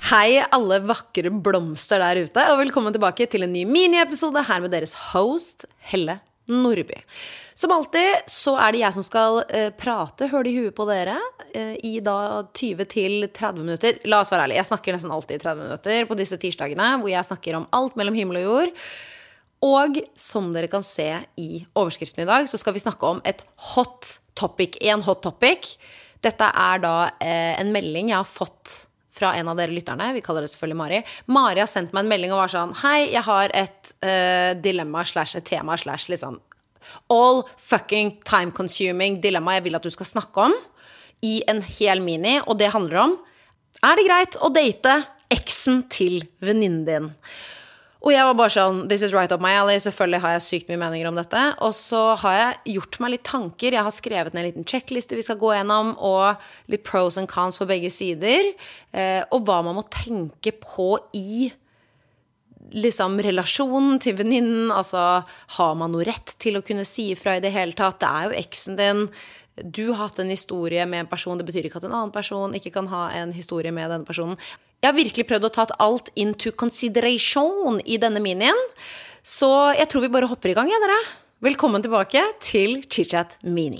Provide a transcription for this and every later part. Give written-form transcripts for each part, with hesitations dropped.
Hei alle vakre blomster der ute, og velkommen tilbake til en ny mini-episode her med deres host, Helle Nordby. Som alltid så det jeg som skal prate, høre i huet på dere, i da 20-30 minutter. La oss være ærlig, jeg snakker nesten alltid i 30 minutter på disse tirsdagene, hvor jeg snakker om alt mellom himmel og jord. Og som dere kan se i overskriften i dag, så skal vi snakke om et hot topic. En hot topic. Dette da en melding jeg har fått fra en av dere lytterne, vi kaller det selvfølgelig Mari. Mari har sendt meg en melding og var sånn, hei, jeg har et dilemma / et tema / liksom all fucking time consuming dilemma jeg vil at du skal snakke om i en hel mini, og det handler om, det greit å date eksen til venninnen din? Og jeg var bare sånn, this is right up my alley, selvfølgelig har jeg sykt mye meninger om dette, og så har jeg gjort meg litt tanker, jeg har skrevet ned en liten checkliste vi skal gå gjennom, og litt pros and cons for begge sider, og hva man må tenke på i liksom relasjonen til venninnen, altså har man noe rett til å kunne si ifra i det hele tatt, det jo eksen din, du har hatt en historie med en person, det betyr ikke at en annen person ikke kan ha en historie med denne personen. Jeg har virkelig prøvd å ta alt into consideration i denne minien, så jeg tror vi bare hopper i gang, dere. Velkommen tilbake til Chit-Chat Mini.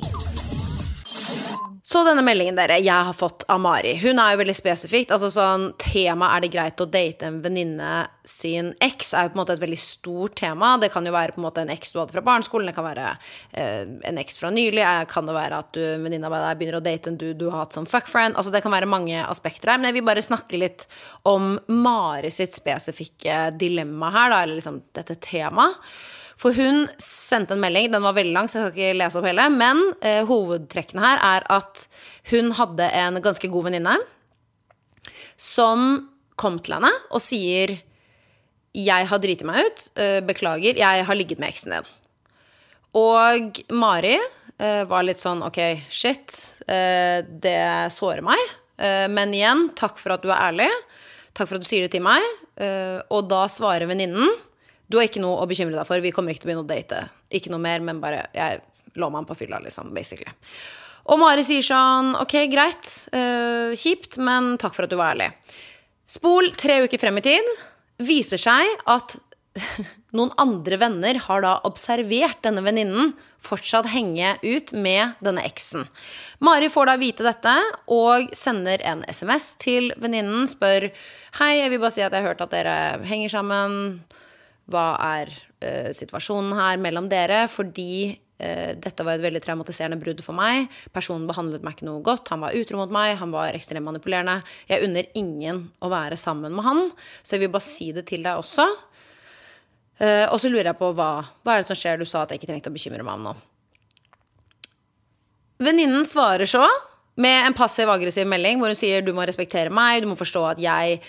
Så denne meldingen dere, jeg har fått av Mari, hun jo veldig spesifikt, altså sånn, tema det greit å date en venninne sin eks, jo på en måte et veldig stort tema, det kan jo være på en måte en eks du hadde fra barneskolen, det kan være en eks fra nylig, kan det være at venninna med deg begynner å date en du har hatt som fuckfriend, altså det kan være mange aspekter her, men jeg vil bare snakke litt om Mari sitt spesifikke dilemma her da, eller liksom dette temaet. For hun sendte en melding, den var veldig lang, så jeg skal ikke lese opp hele, men hovedtrekkene her at hun hadde en ganske god venninne som kom til henne og sier, jeg har dritet meg ut, beklager, jeg har ligget med eksen din. Og Mari var litt sånn, ok, shit, det sårer meg, men igjen, takk for at du ærlig, takk for at du sier det til meg, og da svarer venninnen, du har ikke noe å bekymre deg for, vi kommer ikke til å begynne å date. Ikke noe mer, men bare, jeg lå meg på fylla, liksom, basically. Og Mari sier sånn, ok, greit, kjipt, men takk for at du var ærlig. Spol 3 uker frem i tid, viser seg at noen andre venner har da observert denne venninnen fortsatt henge ut med denne eksen. Mari får da vite dette, og sender en SMS til venninnen, spør, hei, jeg vil bare si at jeg har hørt at dere henger sammen, hva situasjonen her mellom dere, fordi dette var et veldig traumatiserende brudd for meg. Personen behandlet meg ikke noe godt, han var utro mot meg, han var ekstremt manipulerende. Jeg unner ingen å være sammen med han, så jeg vil bare si det til deg også. Og så lurer jeg på, hva det som skjer? Du sa at jeg ikke trengte å bekymre meg om noe. Venninnen svarer så, med en passiv-aggressiv melding, hvor hun sier, du må respektere meg, du må forstå at jeg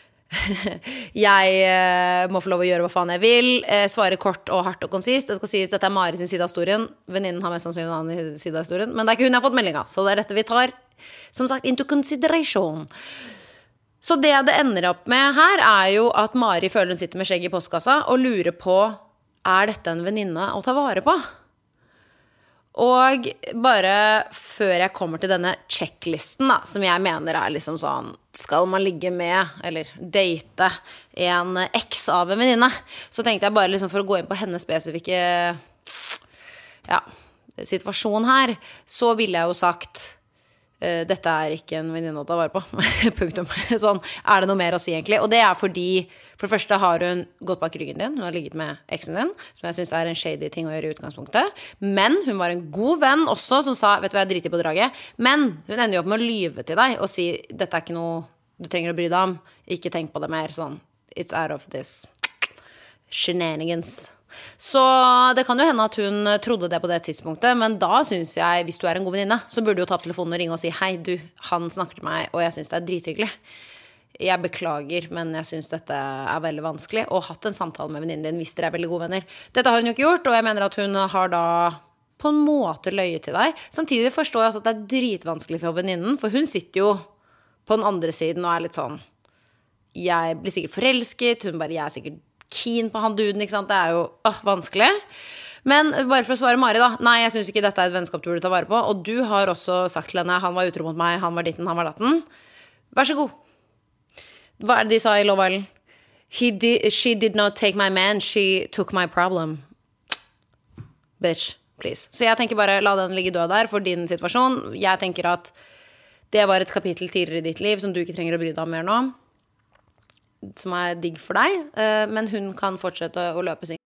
må få lov å gjøre hva faen jeg vil, svare kort og hardt og konsist. Det skal sies, dette Mari sin side av historien, venninnen har mest sannsynlig en annen side av historien, men det ikke hun jeg har fått melding av, så det dette vi tar som sagt into consideration. Så det ender opp med her jo at Mari føler hun sitter med skjegg i postkassa og lurer på, dette en venninne å ta vare på? Og bare før jeg kommer til denne checklisten da, som jeg mener liksom sånn, skal man ligge med, eller date en eks av en venninne, så tenkte jeg bare liksom for å gå inn på hennes spesifikke situasjon her, så ville jeg jo sagt, dette ikke en venninne å ta vare på, punktum. Sånn, det noe mer å si egentlig? Og det fordi, for det første har hun gått bak ryggen din, hun har ligget med eksen din, som jeg synes en shady ting å gjøre i utgangspunktet, men hun var en god venn også, som sa, vet du hva, jeg driter på draget, men hun ender jo opp med å lyve til deg, og si, dette ikke noe du trenger å bry deg om, ikke tenk på det mer, sånn, it's out of this shenanigans. Så det kan jo hende at hun trodde det på det tidspunktet, men da synes jeg, hvis du en god venninne, så burde du ta opp telefonen og ringe og si, hei du, han snakker til meg, og jeg synes det drithyggelig. Jeg beklager, men jeg synes dette veldig vanskelig, og hatt en samtale med venninnen din hvis dere veldig gode venner. Dette har hun jo ikke gjort, og jeg mener at hun har da på en måte løyet til deg. Samtidig forstår jeg altså at det dritvanskelig for venninnen, for hun sitter jo på den andre siden og litt sånn, jeg blir sikkert forelsket, hun bare, jeg sikkert keen på han duden, ikke sant? Det jo vanskelig. Men bare for å svare Mari da, nei, jeg synes ikke dette et vennskap du burde ta vare på, og du har også sagt til henne, han var utro mot meg, han var ditten, han var datten. Vær så god. Hva det de sa I Love Island? She did not take my man, she took my problem. Bitch, please. Så jeg tenker bare, la den ligge død der for din situasjon. Jeg tenker at det var et kapittel tidligere I ditt liv som du ikke trenger å bry deg om mer nå. Som digg for deg, men hun kan fortsette å løpe sin.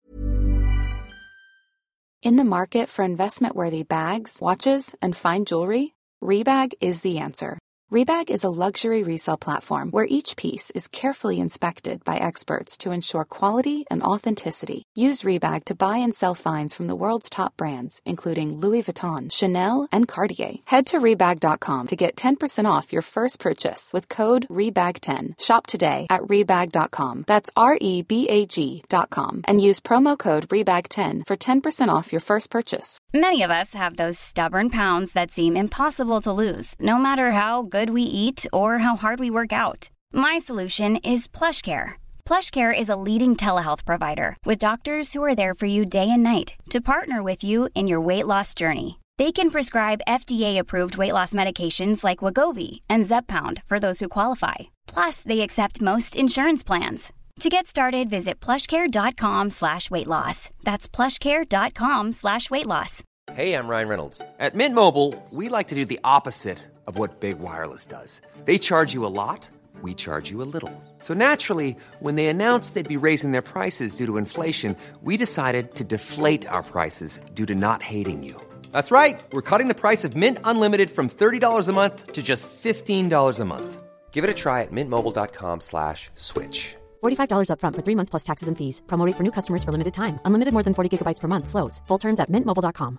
In the market for investment-worthy bags, watches, and fine jewelry, Rebag is the answer. Rebag is a luxury resale platform where each piece is carefully inspected by experts to ensure quality and authenticity. Use Rebag to buy and sell finds from the world's top brands, including Louis Vuitton, Chanel, and Cartier. Head to Rebag.com to get 10% off your first purchase with code REBAG10. Shop today at Rebag.com. That's REBAG.com. And use promo code REBAG10 for 10% off your first purchase. Many of us have those stubborn pounds that seem impossible to lose, no matter how good we eat or how hard we work out. My solution is PlushCare. PlushCare is a leading telehealth provider with doctors who are there for you day and night to partner with you in your weight loss journey. They can prescribe FDA-approved weight loss medications like Wegovy and Zepbound for those who qualify. Plus, they accept most insurance plans. To get started, visit plushcare.com/weightloss. That's plushcare.com/weightloss. Hey, I'm Ryan Reynolds. At Mint Mobile, we like to do the opposite of what Big Wireless does. They charge you a lot, we charge you a little. So naturally, when they announced they'd be raising their prices due to inflation, we decided to deflate our prices due to not hating you. That's right. We're cutting the price of Mint Unlimited from $30 a month to just $15 a month. Give it a try at mintmobile.com/switch. $45 up front for 3 months plus taxes and fees. Promo rate for new customers for limited time. Unlimited more than 40 gigabytes per month. Slows full terms at mintmobile.com.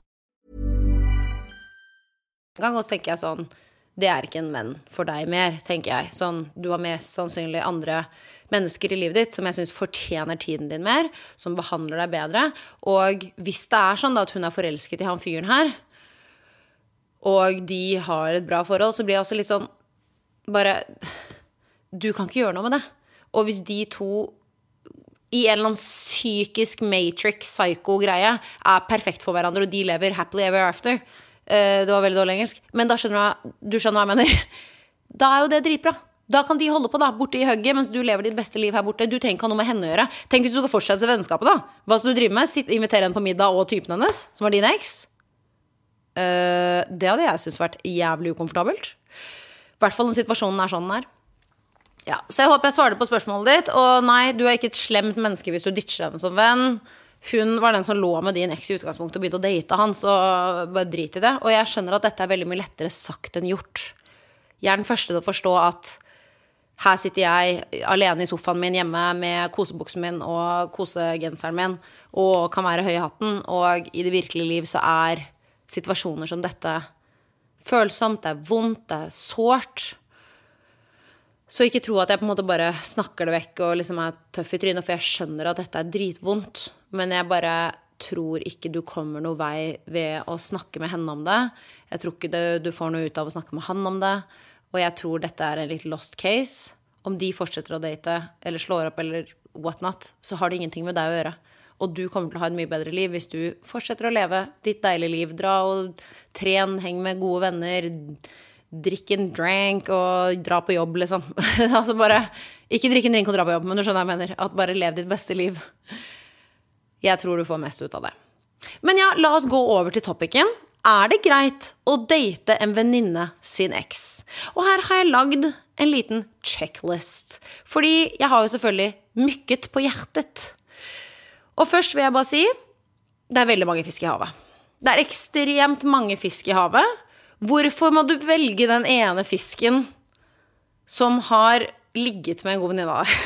Gang også tenker jeg sånn, det ikke en venn for deg mer, tenker jeg. Sånn, du har mest sannsynlig andre mennesker I livet ditt som jeg synes fortjener tiden din mer, som behandler deg bedre. Og hvis det sånn da, at hun forelsket I han fyren her, og de har et bra forhold, så blir jeg også litt sånn, bare, du kan ikke gjøre noe med det. Og hvis de to I en eller annen psykisk Matrix-psycho-greie perfekt for hverandre, og de lever happily ever after, det var veldig dårlig engelsk, men da skjønner du skjønner hva jeg mener. Da jo det dritbra. Da kan de holde på da, borte I høgget, mens du lever ditt beste liv her borte. Du trenger ikke ha noe med henne å gjøre. Tenk hvis du skal fortsette vennskapet da. Hva skal du drive med? Invitere henne på middag og typen hennes, som var din eks? Det hadde jeg synes vært jævlig ukomfortabelt. I hvert fall når situasjonen sånn den Ja, så jeg håper jeg svarer på spørsmålet ditt. Og nei, du ikke et slemt menneske hvis du ditcher henne som venn. Hun var den som lå med din eks I utgangspunktet og begynte å date han, så bare drit I det. Og jeg skjønner at dette veldig mye lettere sagt enn gjort. Jeg den første til å forstå at her sitter jeg alene I sofaen min hjemme med kosebuksen min og kosegenseren min, og kan være høy I hatten, og I det virkelige liv så situasjoner som dette følsomt, det vondt, det sårt. Så ikke tro at jeg på en måte bare snakker det vekk og liksom tøff I trynet, for jeg skjønner at dette dritvondt, men jeg bare tror ikke du kommer noe vei ved å snakke med henne om det. Jeg tror ikke du får noe ut av å snakke med han om det, og jeg tror dette en litt lost case. Om de fortsetter å date, eller slår opp, eller what not, så har det ingenting med deg å gjøre. Og du kommer til å ha et mye bedre liv hvis du fortsetter å leve ditt deilige liv. Dra og tren, heng med gode venner, drikk en drink og dra på jobb, liksom. Altså bare, ikke drikk en drink og dra på jobb, men du skjønner hva jeg mener. At bare lev ditt beste liv. Jeg tror du får mest ut av det. Men ja, la oss gå over til topicen. Det greit å date en venninne sin eks? Og her har jeg lagd en liten checklist. Fordi jeg har jo selvfølgelig mykket på hjertet. Og først vil jeg bare si, det veldig mange fisk I havet. Det ekstremt mange fisk I havet. Hvorfor må du velge den ene fisken som har ligget med en god venninne av deg?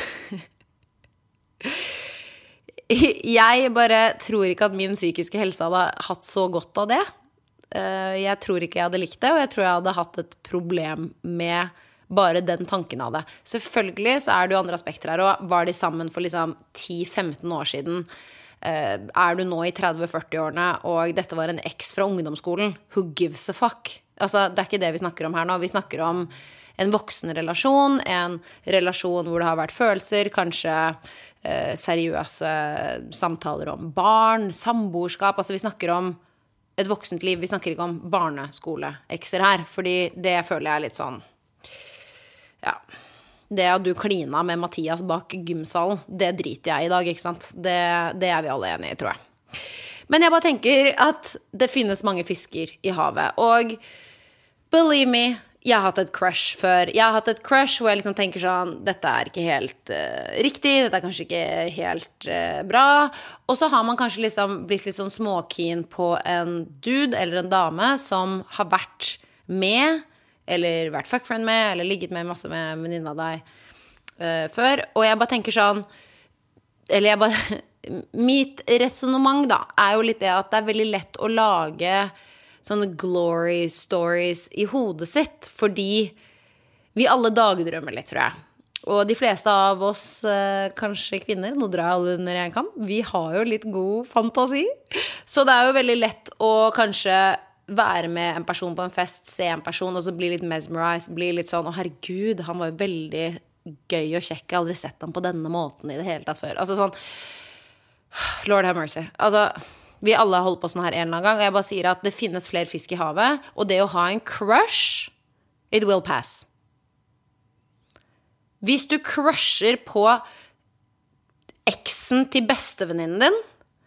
Jeg bare tror ikke at min psykiske helse hadde hatt så godt av det. Jeg tror ikke jeg hadde likt det, og jeg tror jeg hadde hatt et problem med bare den tanken av det. Selvfølgelig så det jo andre aspekter her, og var de sammen for liksom 10-15 år siden, du nå I 30-40-årene, og dette var en eks fra ungdomsskolen, who gives a fuck? Altså, det ikke det vi snakker om her nå. Vi snakker om en voksen relasjon, en relasjon hvor det har vært følelser, kanskje seriøse samtaler om barn, samboerskap, altså vi snakker om et voksent liv, vi snakker ikke om barneskole-ekser her, fordi det føler jeg litt sånn, ja, det at du klina med Mathias bak gymsalen, det driter jeg i dag, ikke sant? Det er vi alle enige i, tror jeg. Men jeg bare tenker at det finnes mange fisker i havet, og believe me, jeg har hatt et crush før. Jeg har hatt et crush hvor jeg liksom tenker sånn, dette er ikke helt riktig, dette er kanskje ikke helt bra. Og så har man kanskje liksom blitt litt sånn småkeen på en dude eller en dame som har vært med, eller vært fuckfriend med, eller ligget med masse med venninne av deg før. Og jeg bare tenker sånn, eller jeg bare, mitt resonemang da, er jo litt det at det er veldig lett å lage sånne glory stories i hodet sitt, fordi vi alle dagdrømmer litt, tror jeg. Og de fleste av oss, kanskje kvinner, nå drar alle under en kam, vi har jo litt god fantasi. Så det er jo veldig lett å kanskje være med en person på en fest, se en person, og så bli litt mesmerized, bli litt sånn, å herregud, han var jo veldig gøy og kjekk, jeg har aldri sett ham på denne måten i det hele tatt før. Altså sånn, Lord have mercy. Altså, vi alle har holdt på sånn her en eller annen gang, og jeg bare sier at det finnes flere fisk i havet, og det å ha en crush, it will pass. Hvis du crusher på eksen til bestevenninnen din,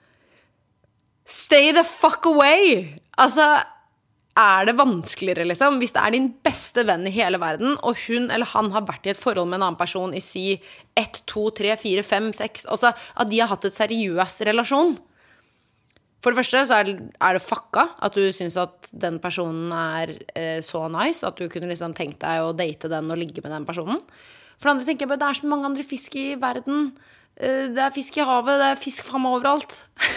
stay the fuck away! Altså, er det vanskeligere liksom? Hvis det er din beste venn i hele verden, og hun eller han har vært i et forhold med en annen person i si 1, 2, 3, 4, 5, 6, altså at de har hatt et seriøs relasjon. For det første så er det fucka at du synes at den personen er så nice, at du kunne liksom tenkt deg å date den og ligge med den personen. For det andre tenker jeg bare, det er så mange andre fisk i verden. Det er fisk i havet, det er fisk frem overalt.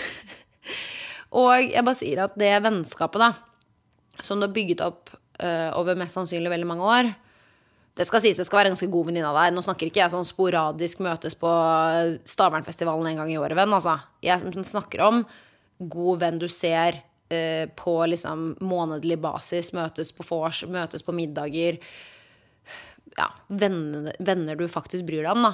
Og jeg bare sier at det vennskapet da, som du har bygget opp over mest sannsynlig veldig mange år, det skal sies, det skal være en ganske god venninne av deg. Nå snakker ikke jeg sånn sporadisk møtes på Stavernfestivalen en gang i året, venn, altså. Jeg snakker om god venn du ser på liksom månedlig basis, møtes på vors, møtes på middager, ja, venner du faktisk bryr deg om da.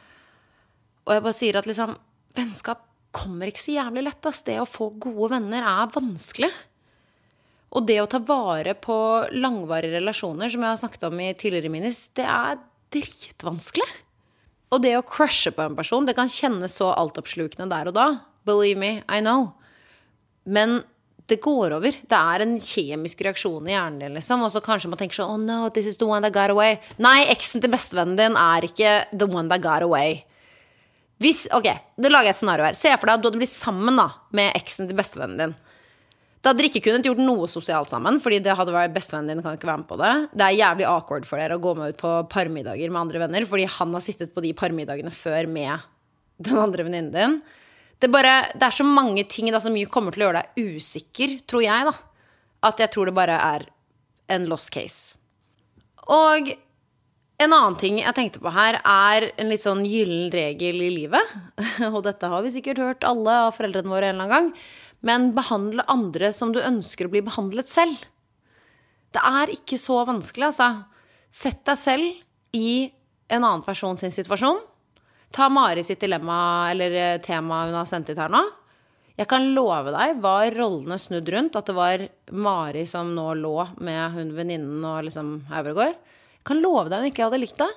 Og jeg bare sier at liksom, vennskap kommer ikke så jævlig lett, ass. Det å få gode venner er vanskelig. Og det å ta vare på langvarige relasjoner, som jeg har snakket om i tidligere minis, det er dritvanskelig. Og det å crushe på en person, det kan kjennes så altoppslukende der og da. Believe me, I know. Men det går over. Det er en kjemisk reaksjon i hjernen din, liksom. Og så kanskje man tenker sånn, oh no, this is the one that got away. Nei, eksen til bestevennen din er ikke the one that got away. Ok, det lager jeg et scenario her. Se for deg at du hadde blitt sammen da, med eksen til bestevennen din. Da hadde dere ikke kunnet gjort noe sosialt sammen, fordi det hadde vært bestevennen din kan ikke være med på det. Det er jævlig awkward for dere å gå med ut på parmiddager med andre venner, fordi han har sittet på de parmiddagene før med den andre venninnen din. Det er så mange ting da, som kommer til å gjøre deg usikker, tror jeg da, at jeg tror det bare er en lost case. Og en annen ting jeg tenkte på her er en litt sånn gyllen regel i livet, og dette har vi sikkert hørt alle av foreldrene våre en eller annen gang, men behandle andre som du ønsker å bli behandlet selv. Det er ikke så vanskelig, altså. Sett deg selv i en annen persons situasjon. Ta Mari sitt dilemma, eller tema hun har sendt hit her nå. Jeg kan love deg, var rollene snudd rundt, at det var Mari som nå lå med hun venninnen og liksom Øvregård. Jeg kan love deg hun ikke hadde likt det.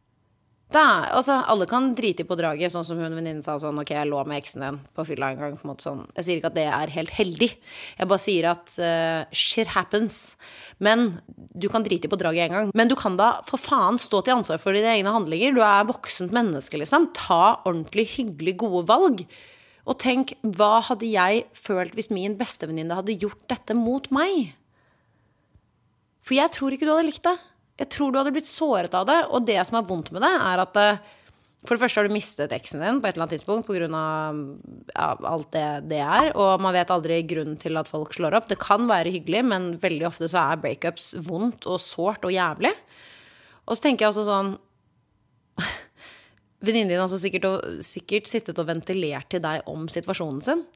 Altså, alle kan drite på draget, sånn som hun venninnen sa sånn, ok, jeg lå med eksen din på fylla en gang, på en måte sånn. Jeg sier ikke at det er helt heldig. Jeg bare sier at shit happens. Men du kan drite på draget en gang. Men du kan da for faen stå til ansvar for dine egne handlinger. Du er voksent menneske, liksom. Ta ordentlig hyggelig gode valg. Og tenk, hva hadde jeg følt hvis min bestevenninne hadde gjort dette mot meg? For jeg tror ikke du hadde likt det. Jeg tror du hadde blitt såret av det, og det som er vondt med det er at for det første har du mistet eksen din på et eller annet tidspunkt på grunn av alt det er, og man vet aldri grunnen til at folk slår opp. Det kan være hyggelig, men veldig ofte så er breakups vondt og sårt og jævlig. Og så tenker jeg også sånn, venninnen din har også sikkert sittet og ventilert til deg om situasjonen sin.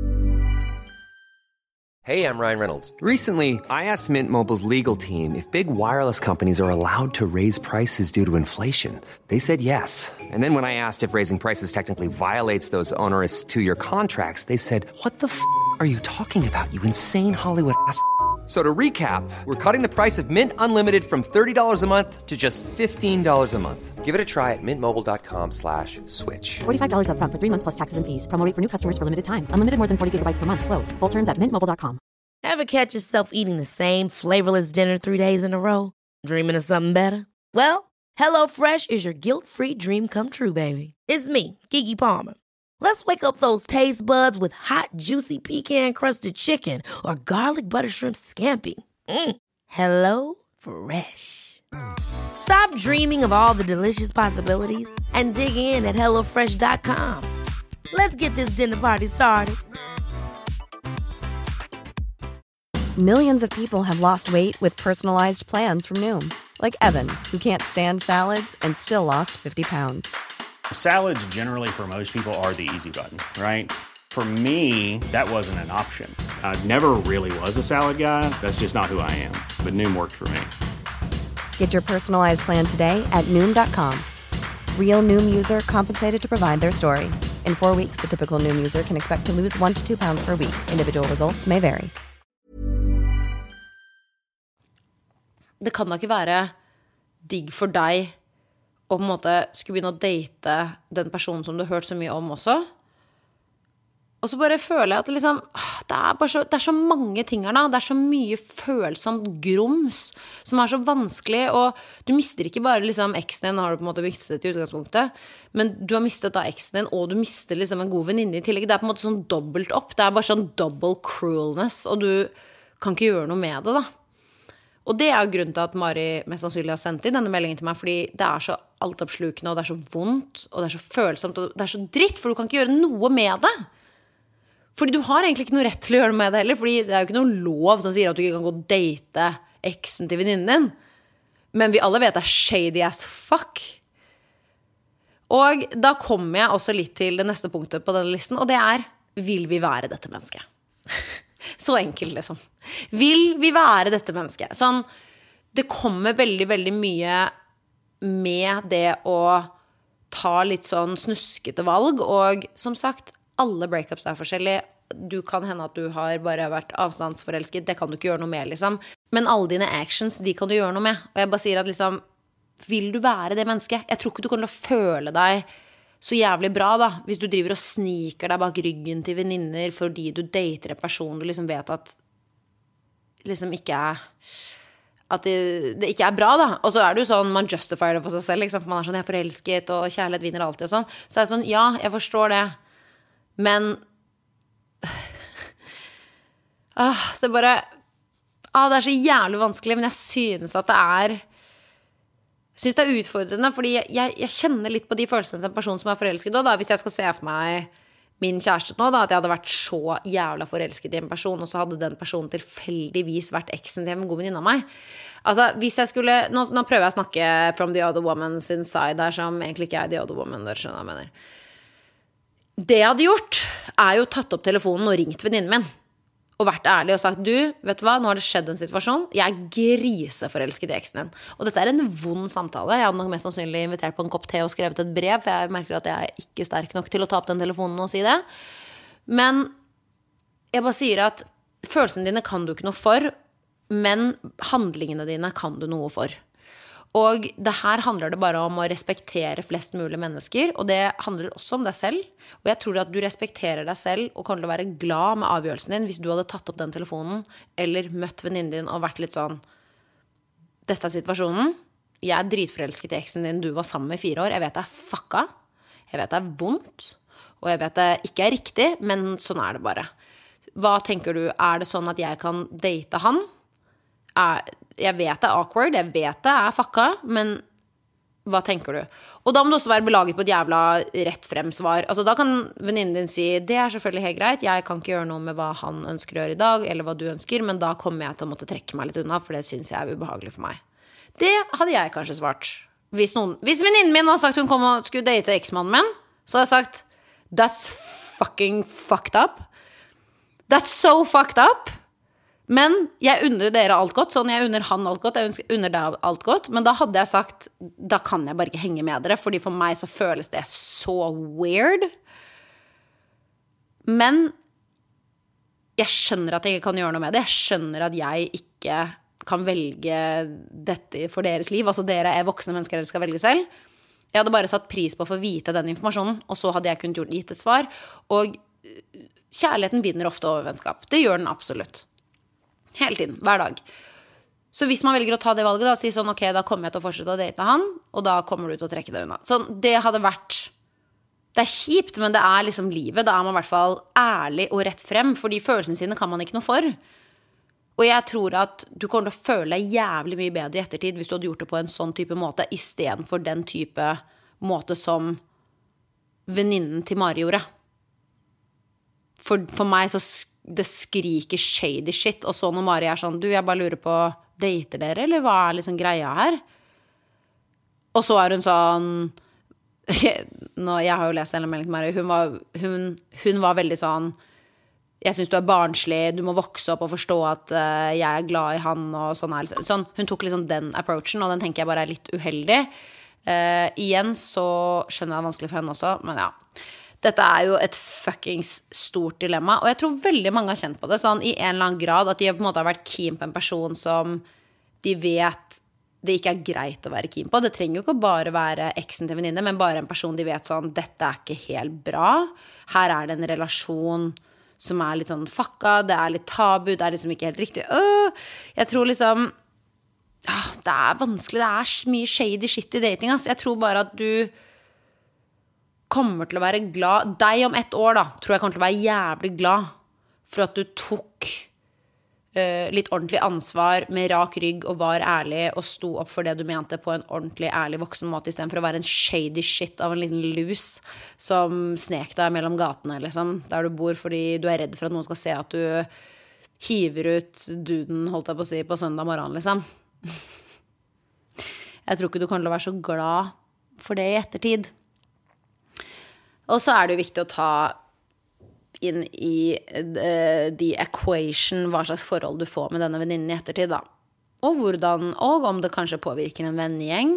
Hey, I'm Ryan Reynolds. Recently, I asked Mint Mobile's legal team if big wireless companies are allowed to raise prices due to inflation. They said yes. And then when I asked if raising prices technically violates those onerous two-year contracts, they said, what the f*** are you talking about, you insane Hollywood ass f- So to recap, we're cutting the price of Mint Unlimited from $30 a month to just $15 a month. Give it a try at mintmobile.com/switch. $45 up front for 3 months plus taxes and fees. Promo rate for new customers for limited time. Unlimited more than 40 gigabytes per month. Slows full terms at mintmobile.com. Ever catch yourself eating the same flavorless dinner 3 days in a row? Dreaming of something better? Well, HelloFresh is your guilt-free dream come true, baby. It's me, Keke Palmer. Let's wake up those taste buds with hot, juicy pecan-crusted chicken or garlic butter shrimp scampi. Hello Fresh. Stop dreaming of all the delicious possibilities and dig in at HelloFresh.com. Let's get this dinner party started. Millions of people have lost weight with personalized plans from Noom. Like Evan, who can't stand salads and still lost 50 pounds. Salads generally for most people are the easy button, right? For me, that wasn't an option. I never really was a salad guy. That's just not who I am. But Noom worked for me. Get your personalized plan today at Noom.com. Real Noom user compensated to provide their story. In 4 weeks, the typical Noom user can expect to lose 1 to 2 pounds per week. Individual results may vary. Det kan da ikke være digg for deg og på en måte skulle begynne å date den personen som du har hørt så mye om også. Og så bare føler jeg at liksom, det er så mange ting her da. Det er så mye følsomt grums som er så vanskelig, og du mister ikke bare liksom eksen din, har du på en måte mistet i utgangspunktet, men du har mistet da eksen din, og du mister liksom en god venninne i tillegg. Det er på en måte sånn dobbelt opp. Det er bare sånn double cruelness, og du kan ikke gjøre noe med det da. Og det er jo grunnen til at Mari mest sannsynlig har sendt inn denne meldingen til meg, fordi det er så altoppslukende, og det er så vondt, og det er så følsomt, og det er så dritt, for du kan ikke gjøre noe med det. Fordi du har egentlig ikke noe rett til å gjøre noe med det heller, fordi det er jo ikke noe lov som sier at du ikke kan gå og date eksen til venninnen din. Men vi alle vet det er shady as fuck. Og da kommer jeg også litt til det neste punktet på denne listen, og det er, vil vi være dette mennesket? Så enkelt liksom. Vil vi være dette mennesket? Sånn, det kommer veldig, veldig mye med det å ta litt sånn snuskete valg, og som sagt, alle breakups er forskjellige. Du kan hende at du har bare vært avstandsforelsket, det kan du ikke gjøre noe med liksom. Men alle dine actions, de kan du gjøre noe med. Og jeg bare sier at liksom, vil du være det mennesket? Jeg tror ikke du kommer til å føle deg så jævlig bra da, hvis du driver og sniker deg bak ryggen til venninner fordi du dater en person du liksom vet at liksom ikke er at det ikke er bra da. Og så er det jo sånn, man justifier det for seg selv liksom, for man er sånn, jeg er forelsket og kjærlighet vinner alltid og sånn. Så er det sånn, ja, jeg forstår det, men det er bare det er så jævlig vanskelig, men jeg synes at det er utfordrende, fordi jeg kjenner litt på de følelsene til en person som er forelsket da, hvis jeg skal se for meg min kjæreste nå da, at jeg hadde vært så jævla forelsket i en person, og så hadde den personen tilfeldigvis vært eksen til en god venninne av meg. Altså, hvis jeg skulle, nå prøver jeg å snakke from the other woman's inside der, som egentlig ikke er the other woman, der skjønner jeg mener. Det jeg hadde gjort, er jo tatt opp telefonen og ringt venninnen min, og vært ærlig og sagt, du, vet du hva, nå har det skjedd en situasjon, jeg er griseforelsket i eksen din. Og dette er en vond samtale, jeg hadde nok mest sannsynlig invitert på en kopp te og skrevet et brev, for jeg merker at jeg er ikke sterk nok til å ta opp den telefonen og si det. Men jeg bare sier at følelsene dine kan du ikke noe for, men handlingene dine kan du noe for. Og det her handler det bare om å respektere flest mulig mennesker, og det handler også om deg selv. Og jeg tror at du respekterer deg selv og kommer til å være glad med avgjørelsen din hvis du hadde tatt opp den telefonen, eller møtt venninnen din og vært litt sånn, dette er situasjonen, jeg er dritforelsket i eksen din, du var sammen med 4 år, jeg vet det er fucka, jeg vet det er vondt, og jeg vet det ikke er riktig, men sånn er det bare. Hva tenker du, er det sånn at jeg kan date han? Jeg vet det er awkward, jeg vet det er fucka, men hva tenker du? Og da må du også være belaget på et jævla rett frem svar. Altså da kan venninnen din si, det er selvfølgelig helt greit, jeg kan ikke gjøre noe med hva han ønsker å gjøre i dag, eller hva du ønsker, men da kommer jeg til å måtte trekke meg litt unna, for det synes jeg er ubehagelig for meg. Det hadde jeg kanskje svart. Hvis venninnen min hadde sagt hun kom og skulle date eksmannen min, så hadde jeg sagt, that's fucking fucked up. That's so fucked up. Men jeg unner dere alt godt, sånn jeg unner han alt godt, jeg unner deg alt godt, men da hadde jeg sagt, da kan jeg bare ikke henge med dere, fordi for meg så føles det så weird. Men jeg skjønner at jeg ikke kan gjøre noe med det, jeg skjønner at jeg ikke kan velge dette for deres liv. Altså dere voksne mennesker, dere skal velge selv. Jeg hadde bare satt pris på å få vite den informasjonen, og så hadde jeg kunnet gitt et svar. Og kjærligheten vinner ofte over vennskap. Det gjør den absolutt. Hele tiden, hver dag. Så hvis man velger å ta det valget, da, si sånn, ok, da kommer jeg til å fortsette å date han, og da kommer du til å trekke det unna. Så det hadde vært... Det kjipt, men det liksom livet. Da man I hvert fall ærlig og rett frem, fordi følelsene sine kan man ikke noe for. Og jeg tror at du kommer til å føle deg jævlig mye bedre I ettertid hvis du hadde gjort det på en sånn type måte, I stedet for den type måte som venninnen til Mari gjorde. For meg så det skriker shady shit, og så når Mari sånn, du, jeg bare lurer på, dater dere, eller hva liksom greia her? Og så hun sånn, jeg har jo lest hele meldingen til Mari, hun var veldig sånn, jeg synes du barnslig, du må vokse opp og forstå at jeg glad I han og sånn. Hun tok liksom den approachen, og den tenker jeg bare litt uheldig. Igjen så skjønner jeg det vanskelig for henne også, men ja. Dette jo et fuckings stort dilemma, og jeg tror veldig mange har kjent på det, sånn I en eller annen grad, at de på en måte har vært keen på en person som de vet det ikke greit å være keen på. Det trenger jo ikke bare være eksen til venninne, men bare en person de vet sånn, dette ikke helt bra. Her det en relasjon som litt sånn fucka, det litt tabu, det liksom ikke helt riktig. Jeg tror liksom, det vanskelig, det mye shady shit I dating, ass. Jeg tror bare at du kommer til å være glad, deg om 1 år da, tror jeg kommer til å være jævlig glad for at du tok litt ordentlig ansvar med rak rygg og var ærlig og sto opp for det du mente på en ordentlig ærlig voksen måte I stedet for å være en shady shit av en liten lus som snek deg mellom gatene liksom, der du bor fordi du redd for at noen skal se at du hiver ut duden holdt jeg på å si på søndag morgen liksom. Jeg tror ikke du kommer til å være så glad for det I ettertid. Og så det jo viktig å ta inn I the equation hva slags forhold du får med denne venninnen I ettertid da. Og hvordan, og om det kanskje påvirker en vennegjeng.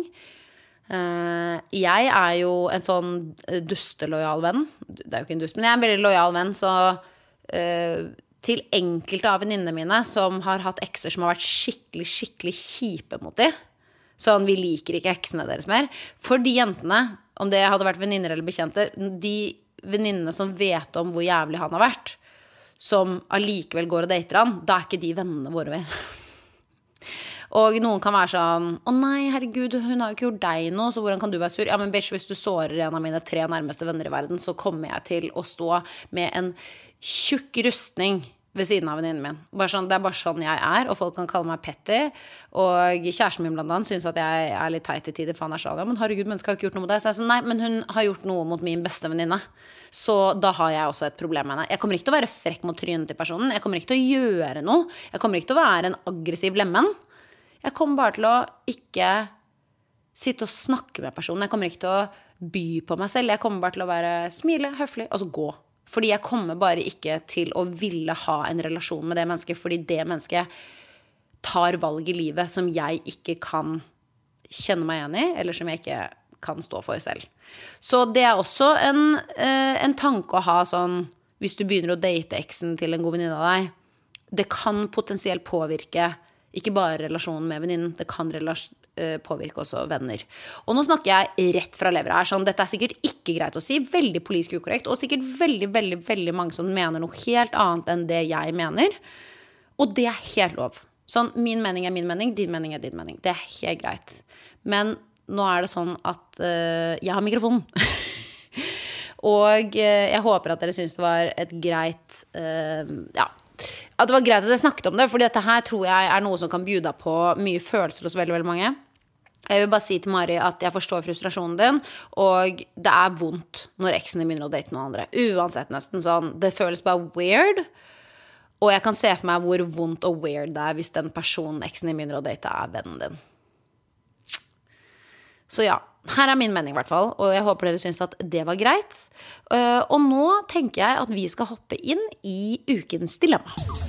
Jeg jo en sånn dustelojal venn. Det jo ikke en dust, men jeg en veldig lojal venn, så til enkelte av venninnene mine som har hatt ekser som har vært skikkelig, skikkelig kjipe mot dem. Sånn, vi liker ikke eksene deres mer. For de jentene, om det hadde vært venninner eller bekjente, de venninnene som vet om hvor jævlig han har vært, som allikevel går og dater han, da ikke de vennene våre mer. Og noen kan være sånn, nei, herregud, hun har jo ikke gjort deg noe, så hvordan kan du være sur? Ja, men bitch, hvis du sårer en av mine 3 nærmeste venner I verden, så kommer jeg til å stå med en tjukk rustning ved siden av venninnen min. Bare sånn, det bare sånn jeg og folk kan kalle meg petty, og kjæresten min blant annet synes at jeg litt teit I tider, for han sånn, ja, men herregud, mennesker har ikke gjort noe mot deg. Så jeg sånn, nei, men hun har gjort noe mot min beste venninne. Så da har jeg også et problem med henne. Jeg kommer ikke til å være frekk mot trynet til personen, jeg kommer ikke til å gjøre noe, jeg kommer ikke til å være en aggressiv lemmen. Jeg kommer bare til å ikke sitte og snakke med personen, jeg kommer ikke til å by på meg selv, jeg kommer bare til å være smile, høflig, og så gå. Fordi jeg kommer bare ikke til å ville ha en relasjon med det mennesket, fordi det mennesket tar valg I livet som jeg ikke kan kjenne meg igjen I, eller som jeg ikke kan stå for selv. Så det også en tanke å ha sånn, hvis du begynner å date eksen til en god venninne av deg, det kan potensielt påvirke ikke bare relasjonen med venninnen, det kan påvirke også venner. Og nå snakker jeg rett fra levra her, sånn, dette sikkert ikke greit å si, veldig politisk ukorrekt, og sikkert veldig, veldig, veldig mange som mener noe helt annet enn det jeg mener, og det helt lov. Sånn, min mening min mening, din mening din mening, det helt greit. Men nå det sånn at jeg har mikrofonen. Og jeg håper at dere synes det var et greit, at det var greit at jeg snakket om det, fordi dette her tror jeg noe som kan bjuda på mye følelser hos veldig, veldig mange. Jeg vil bare si til Mari at jeg forstår frustrasjonen din, og det vondt når eksene begynner å date noen andre. Uansett nesten sånn, det føles bare weird, og jeg kan se for meg hvor vondt og weird det hvis den personen eksen din begynner å date vennen din. Så ja, her min mening I hvert fall, og jeg håper dere synes at det var greit. Og nå tenker jeg at vi skal hoppe inn I ukens dilemma.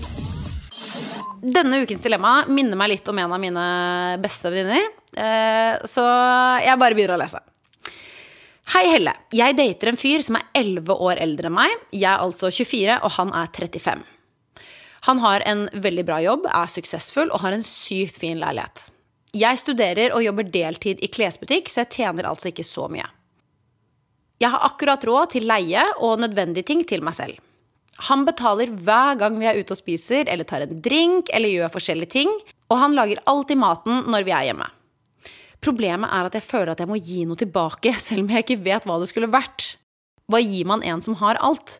Denne ukens dilemma minner meg litt om en av mine beste venninner, så jeg bare begynner å lese. Hei Helle, jeg dater en fyr som 11 år eldre enn meg. Jeg altså 24, og han 35. Han har en veldig bra jobb, suksessfull og har en sykt fin leilighet. Jeg studerer og jobber deltid I klesbutikk, så jeg tjener altså ikke så mye. Jeg har akkurat råd til leie og nødvendige ting til meg selv. Han betaler hver gang vi ute og spiser, eller tar en drink, eller gjør forskjellige ting, og han lager alltid maten når vi hjemme. Problemet at jeg føler at jeg må gi noe tilbake, selv om jeg ikke vet hva det skulle vært. Hva gir man en som har alt?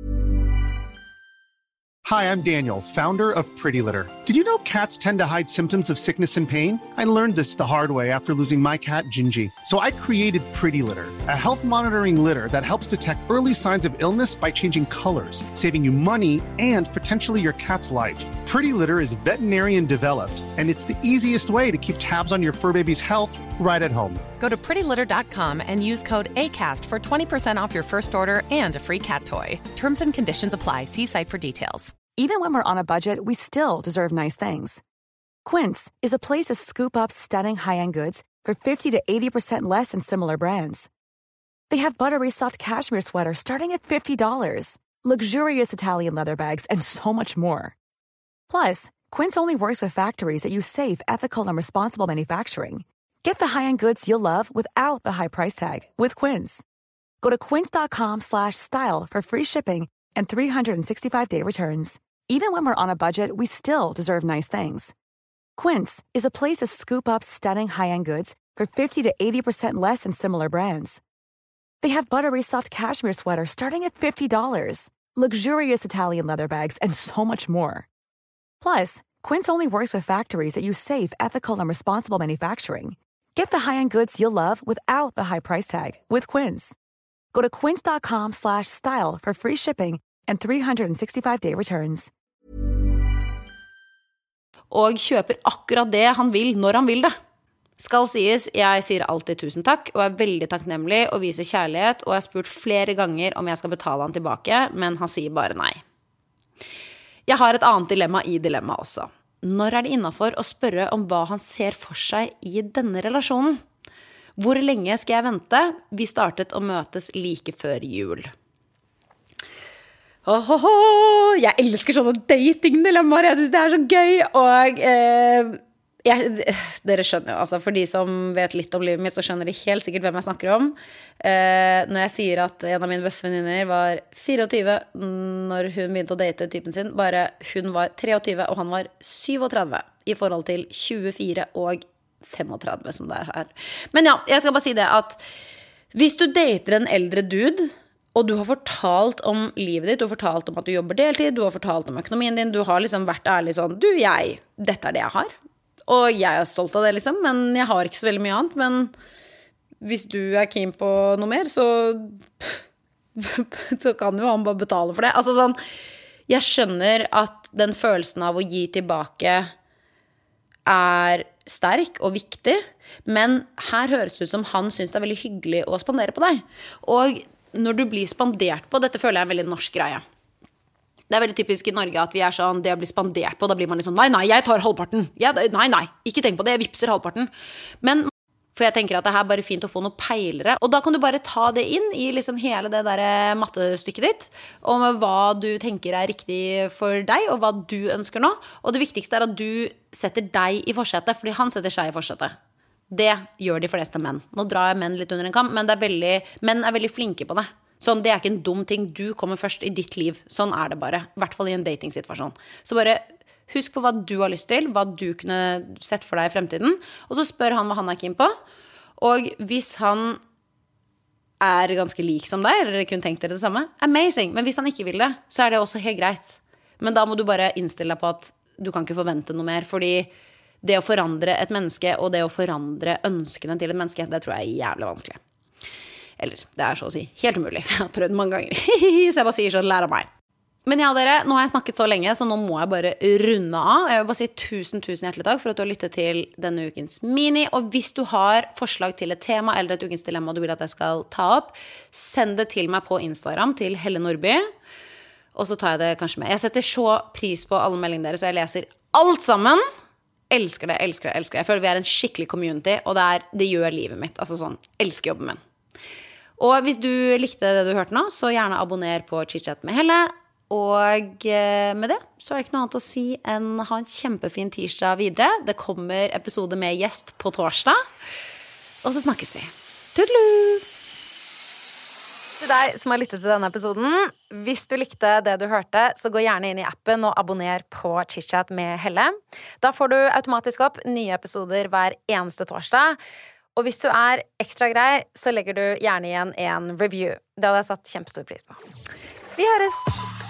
Hi, I'm Daniel, founder of Pretty Litter. Did you know cats tend to hide symptoms of sickness and pain? I learned this the hard way after losing my cat, Gingy. So I created Pretty Litter, a health monitoring litter that helps detect early signs of illness by changing colors, saving you money and potentially your cat's life. Pretty Litter is veterinarian developed, and it's the easiest way to keep tabs on your fur baby's health right at home. Go to prettylitter.com and use code ACAST for 20% off your first order and a free cat toy. Terms and conditions apply. See site for details. Even when we're on a budget, we still deserve nice things. Quince is a place to scoop up stunning high-end goods for 50 to 80% less than similar brands. They have buttery soft cashmere sweaters starting at $50, luxurious Italian leather bags, and so much more. Plus, Quince only works with factories that use safe, ethical, and responsible manufacturing. Get the high-end goods you'll love without the high price tag with Quince. Go to quince.com/style for free shipping and 365-day returns. Even when we're on a budget, we still deserve nice things. Quince is a place to scoop up stunning high-end goods for 50 to 80% less than similar brands. They have buttery soft cashmere sweaters starting at $50, luxurious Italian leather bags, and so much more. Plus, Quince only works with factories that use safe, ethical, and responsible manufacturing. Get the high-end goods you'll love without the high price tag with Quince. Go to quince.com/style for free shipping and 365-day returns. Og kjøper akkurat det han vil når han vil det. Skal sies, jeg sier alltid tusen takk, og veldig takknemlig og viser kjærlighet, og jeg har spurt flere ganger om jeg skal betale han tilbake, men han sier bare nei. Jeg har et annet dilemma I dilemma også. Når det innenfor å spørre om hva han ser for seg I denne relasjonen? Hvor lenge skal jeg vente? Vi startet å møtes like før jul. Jeg elsker sånne dating-dilemmaer. Jeg synes det så gøy. Og dere skjønner, altså for de som vet litt om livet mitt, så skjønner de helt sikkert hvem jeg snakker om. Når jeg sier at en av mine beste venninner var 24 når hun begynte å date typen sin, bare hun var 23 og han var 37 I forhold til 24 og 35 som det her. Men ja, jeg skal bare si det at hvis du dater en eldre dude, og du har fortalt om livet ditt, du har fortalt om at du jobber deltid, du har fortalt om økonomien din, du har liksom vært ærlig sånn, dette det jeg har. Og jeg stolt av det liksom, men jeg har ikke så veldig mye annet, men hvis du keen på noe mer, så kan jo han bare betale for det. Altså sånn, jeg skjønner at den følelsen av å gi tilbake sterk og viktig, men her høres det ut som han synes det veldig hyggelig å spandere på deg. Og når du blir spandert på, dette føler jeg en veldig norsk greie. Det veldig typisk I Norge at vi sånn, det å bli spandert på, da blir man liksom, nei, jeg tar halvparten. Nei, ikke tenk på det, jeg vipser halvparten. Men, for jeg tenker at det her bare fint å få noe peilere, og da kan du bare ta det inn I liksom hele det der mattestykket ditt, om hva du tenker riktig for deg, og hva du ønsker nå. Og det viktigste at du setter deg I forsetet, fordi han setter seg I forsetet. Det gjør de fleste menn. Nå drar jeg menn litt under en kam, men menn veldig flinke på det. Sånn, det ikke en dum ting. Du kommer først I ditt liv. Sånn det bare. I hvert fall I en datingsituasjon. Så bare husk på hva du har lyst til, hva du kunne sett for deg I fremtiden, og så spør han hva han keen på. Og hvis han ganske lik som deg, eller kunne tenkt dere det samme, amazing. Men hvis han ikke vil det, så det også helt greit. Men da må du bare innstille deg på at du kan ikke forvente noe mer, fordi det å forandre et menneske, og det å forandre ønskene til et menneske, det tror jeg jævlig vanskelig. Eller, det så å si helt umulig. Jeg har prøvd mange ganger. Så jeg bare sier sånn, lær av meg. Men ja, dere, nå har jeg snakket så lenge, så nå må jeg bare runde av. Jeg vil bare si tusen hjertelig takk for at du har lyttet til denne ukens mini. Og hvis du har forslag til et tema eller et ukens dilemma du vil at jeg skal ta opp, send det til meg på Instagram til Helle Nordby. Og så tar jeg det kanskje med. Jeg setter så pris på alle meldingene deres, så jeg leser alt sammen. Elsker det. Jeg føler vi en skikkelig community, og det gjør livet mitt. Altså sånn, elsker jobben min. Og hvis du likte det du hørte nå, så gjerne abonner på Chit Chat med Helle. Og med det så det ikke noe annet å si enn ha en kjempefin tirsdag videre. Det kommer episode med gjest på torsdag. Og så snakkes vi. Tudelu! Til deg som har lyttet til denne episoden, hvis du likte det du hørte, så gå gjerne inn i appen og abonner på ChitChat med Helle. Da får du automatisk opp nye episoder hver eneste torsdag. Og hvis du ekstra grei, så legger du gjerne igjen en review. Det hadde jeg satt kjempestor pris på. Vi høres!